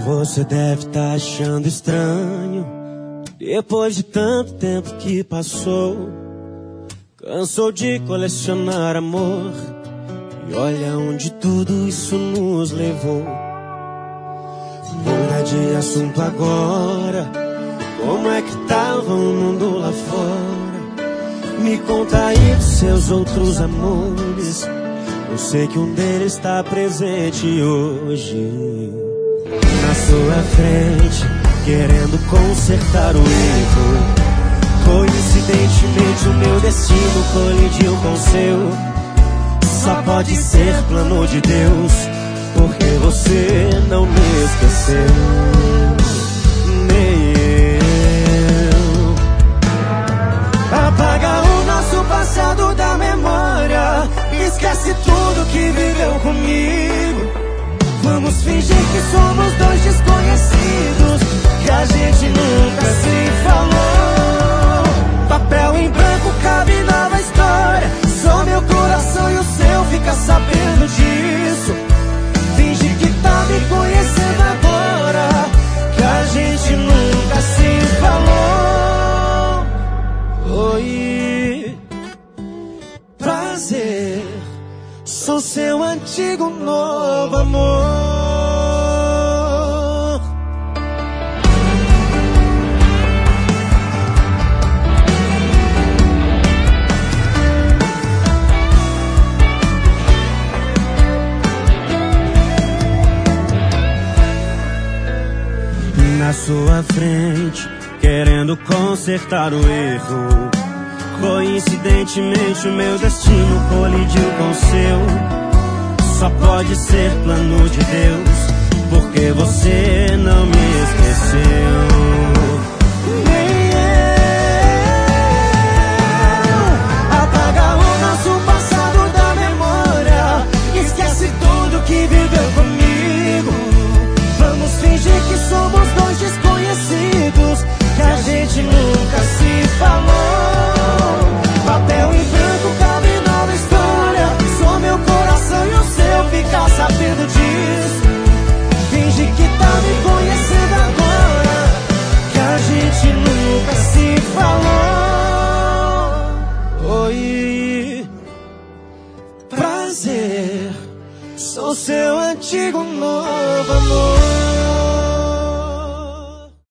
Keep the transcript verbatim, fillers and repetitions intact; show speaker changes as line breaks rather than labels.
Você deve estar achando estranho, depois de tanto tempo que passou. Cansou de colecionar amor, e olha onde tudo isso nos levou. Muda de assunto agora, como é que tava o mundo lá fora? Me conta aí dos seus outros amores, eu sei que um deles está presente hoje. Na sua frente, querendo consertar o erro. Coincidentemente o meu destino colidiu com o seu. Só pode ser plano de Deus, porque você não me esqueceu, nem eu. Apaga o nosso passado da memória, esquece tudo que viveu comigo. Vamos fingir que somos dois desconhecidos, que a gente nunca se falou. Papel em branco cabe nova história, só meu coração e o seu fica sabendo disso. Finge que tá me conhecendo agora, que a gente nunca se falou. Oi, prazer, sou seu antigo novo amor. Na sua frente, querendo consertar o erro. Coincidentemente o meu destino colidiu com o seu. Só pode ser plano de Deus, porque você não me esqueceu, nem eu. Apaga o nosso passado da memória, esquece tudo que viveu comigo. Vamos fingir que somos dois desconhecidos, que a gente nunca se falou. Papel em branco cabe nova história, só meu coração e o seu fica sabendo disso. Finge que tá me conhecendo agora, que a gente nunca se falou. Oi, prazer, sou seu antigo novo